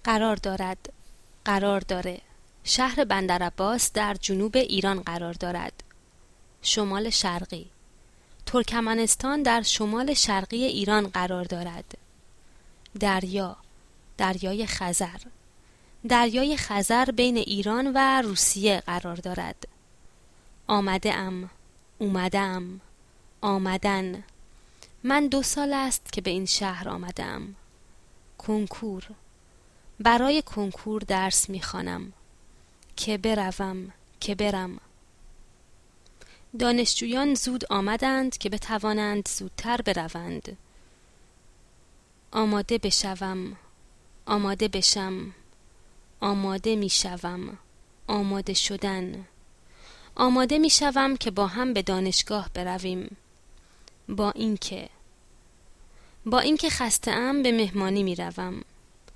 قرار داره. شهر بندرعباس در جنوب ایران قرار دارد. شمال شرقی. ترکمنستان در شمال شرقی ایران قرار دارد. دریای خزر. دریای خزر بین ایران و روسیه قرار دارد. اومدم، آمدن. من 2 سال است که به این شهر آمدم. کنکور. برای کنکور درس می‌خوانم. که برم. دانشجویان زود آمدند که بتوانند زودتر بروند. آماده بشم. آماده میشوم. آماده شدن. آماده میشوم که با هم به دانشگاه برویم. با اینکه خسته‌ام به مهمانی میروم.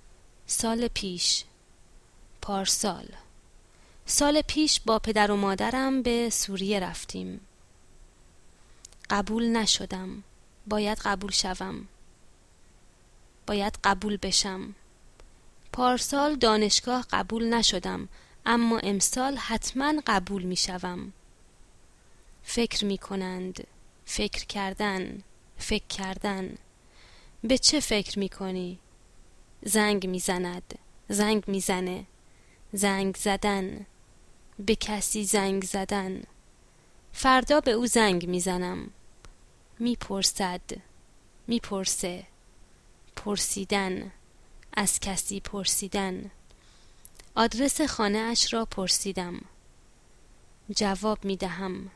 پارسال. سال پیش با پدر و مادرم به سوریه رفتیم. قبول نشدم. باید قبول بشم. پارسال دانشگاه قبول نشدم، اما امسال حتما قبول می شوم. فکر کردن. به چه فکر می کنی؟ زنگ می زنه. زنگ زدن. به کسی زنگ زدن. فردا به او زنگ می زنم. میپرسه. پرسیدن. از کسی پرسیدن. آدرس خانه اش را پرسیدم. جواب میدم.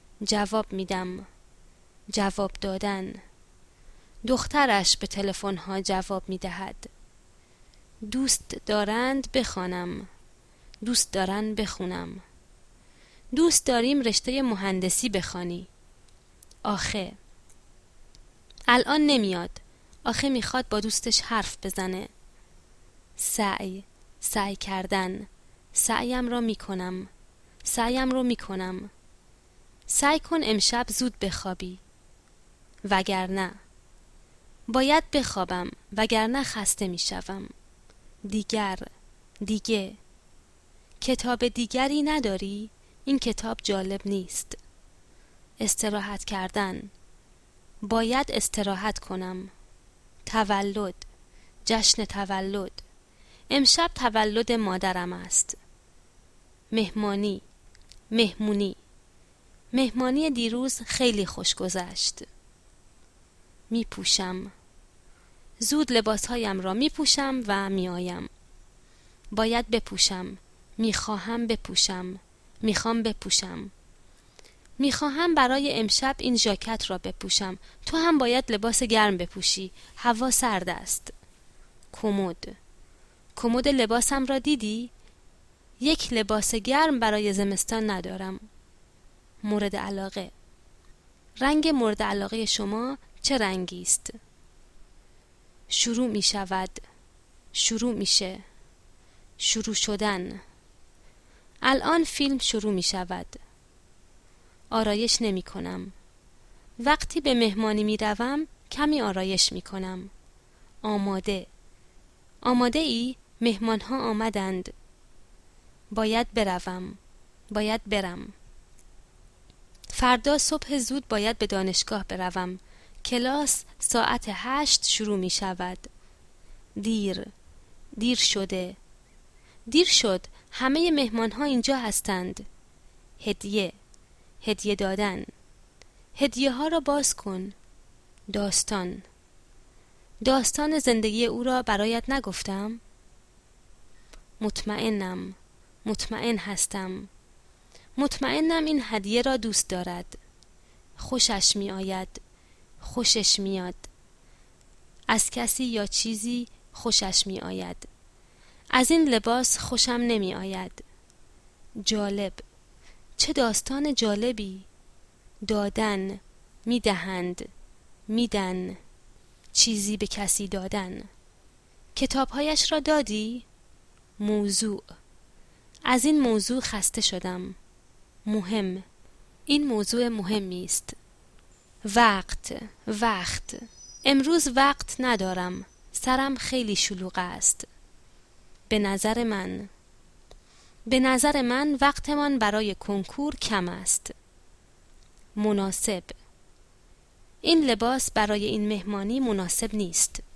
جواب دادن. دخترش به تلفن ها جواب میدهد. دوست دارند بخوانم. دوست دارن بخونم. دوست داریم رشته مهندسی بخوانی. آخه الان نمیاد. آخه میخواد با دوستش حرف بزنه. سعی کردن. سعیم رو میکنم. سعی کن امشب زود بخوابی. وگرنه باید بخوابم، وگرنه خسته میشوم. دیگه کتاب دیگری نداری؟ این کتاب جالب نیست. استراحت کردن. باید استراحت کنم. تولد. جشن تولد. امشب تولد مادرم است. مهمانی دیروز خیلی خوش گذشت. میپوشم. زود لباسهایم را میپوشم و میآیم. باید بپوشم. میخواهم بپوشم. میخواهم برای امشب این ژاکت را بپوشم. تو هم باید لباس گرم بپوشی. هوا سرد است. کمد لباسم را دیدی؟ یک لباس گرم برای زمستان ندارم. مورد علاقه. رنگ مورد علاقه شما چه رنگی است؟ شروع می شود. شروع میشه. شروع شدن. الان فیلم شروع می شود. آرایش نمی کنم. وقتی به مهمانی می روم کمی آرایش می کنم. آماده ای؟ مهمان ها آمدند. باید برم. فردا صبح زود باید به دانشگاه بروم. کلاس ساعت 8 شروع می شود. دیر شد. همه مهمان ها اینجا هستند. هدیه دادن. هدیه ها را باز کن. داستان زندگی او را برایت نگفتم؟ مطمئن هستم. مطمئنم این هدیه را دوست دارد. خوشش میاد. از کسی یا چیزی خوشش می آید. از این لباس خوشم نمی آید. جالب. چه داستان جالبی. دادن. میدن. چیزی به کسی دادن. کتابهایش را دادی؟ موضوع. از این موضوع خسته شدم. مهم. این موضوع مهمی است. وقت. امروز وقت ندارم. سرم خیلی شلوغ است. به نظر من وقتمان برای کنکور کم است. مناسب: این لباس برای این مهمانی مناسب نیست.